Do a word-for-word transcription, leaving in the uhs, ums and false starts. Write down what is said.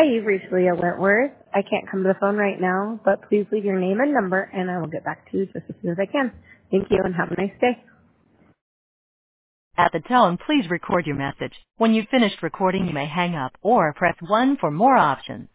Hi, you've reached Leah Wentworth. I can't come to the phone right now, but please leave your name and number, and I will get back to you just as soon as I can. Thank you, and have a nice day. At the tone, please record your message. When you've finished recording, you may hang up or press one for more options.